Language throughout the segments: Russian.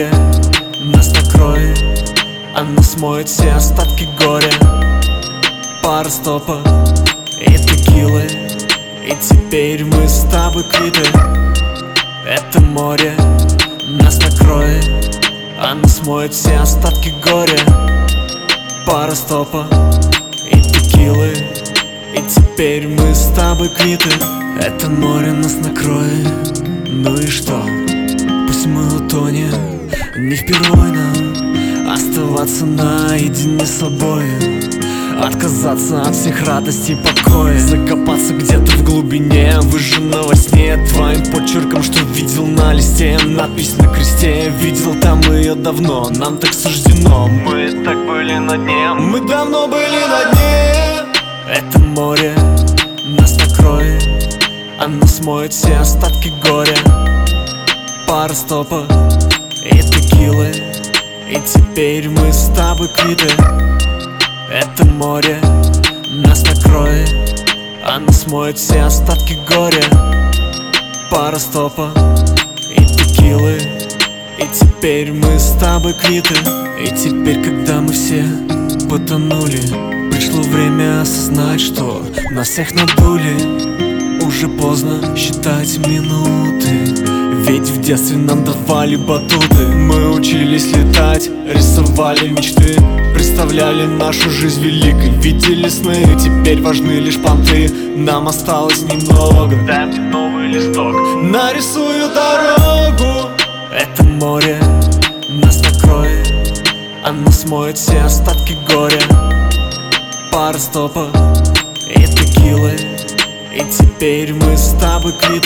море нас накроет, оно смоет все остатки горя. Пара стопа и текилы, и теперь мы с тобой квиты. Это море нас накроет, оно смоет все остатки горя. Пара стопа и текилы, и теперь мы с тобой квиты. Это море нас накроет, ну и что? Пусть мы утонем, не впервой нам оставаться наедине с собой, отказаться от всех радостей и покоя, закопаться где-то в глубине, выжженно во сне твоим почерком, что видел на листе. Надпись на кресте, видел там ее давно, нам так суждено. Мы так были на дне, мы давно были на дне. Это море нас накроет, оно смоет все остатки горя. Пара стопа и текилы, и теперь мы с тобой квиты. Это море нас накроет, оно смоет все остатки горя. Пара стопа и текилы, и теперь мы с тобой квиты. И теперь, когда мы все потонули, пришло время осознать, что нас всех надули. Уже поздно считать минуты, ведь в детстве нам давали батуты. Мы учились летать, рисовали мечты, представляли нашу жизнь великой, видели сны. Теперь важны лишь понты, нам осталось немного. Дай мне новый листок, нарисую дорогу. Это море нас накроет, оно смоет все остатки горя. Пара стопа и текилы, и теперь мы с тобой квиты.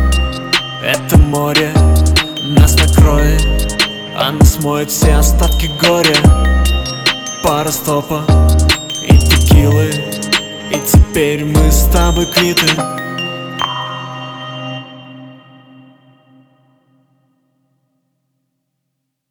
Это море нас накроет, оно смоет все остатки горя. Пара стопа и текилы, и теперь мы с тобой квиты.